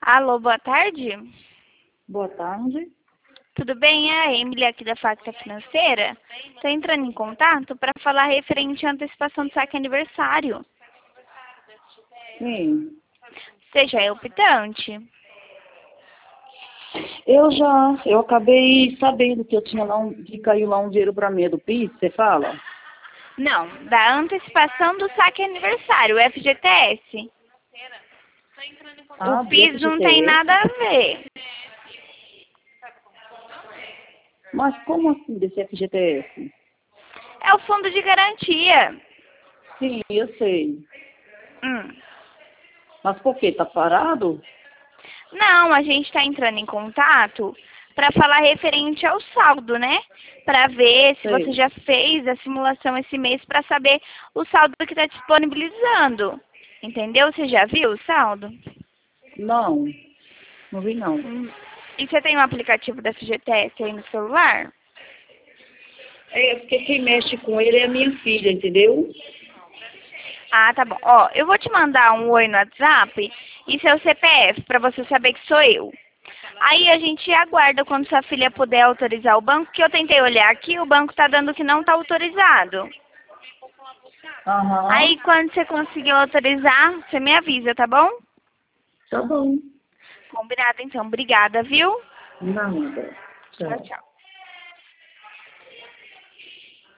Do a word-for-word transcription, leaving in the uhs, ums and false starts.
Alô, boa tarde. Boa tarde. Tudo bem? É a Emily aqui da Facta Financeira. Estou entrando em contato para falar referente à antecipação do saque aniversário. Sim. Você já é optante? Eu já, eu acabei sabendo que eu tinha lá um, que caiu lá um dinheiro para mim, é do PIS, você fala? Não, da antecipação do saque aniversário, o F G T S. Ah, O do PIS não tem F G T S? nada a ver. Mas como assim desse F G T S? É o fundo de garantia. Sim, eu sei. Hum. Mas por quê? Tá parado? Não, a gente está entrando em contato para falar referente ao saldo, né? Para ver se você Sei. já fez a simulação esse mês para saber o saldo que está disponibilizando. Entendeu? Você já viu o saldo? Não, não vi não. Hum. E você tem um aplicativo da F G T S aí no celular? É porque quem mexe com ele é a minha filha, entendeu? Ah, tá bom. Ó, eu vou te mandar um oi no WhatsApp e seu C P F para você saber que sou eu. Aí a gente aguarda quando sua filha puder autorizar o banco, que eu tentei olhar aqui, o banco tá dando que não tá autorizado. Aham. Aí quando você conseguir autorizar, você me avisa, tá bom? Tá bom. Combinado então. Obrigada, viu? Nada. Tchau, Tchau. tchau.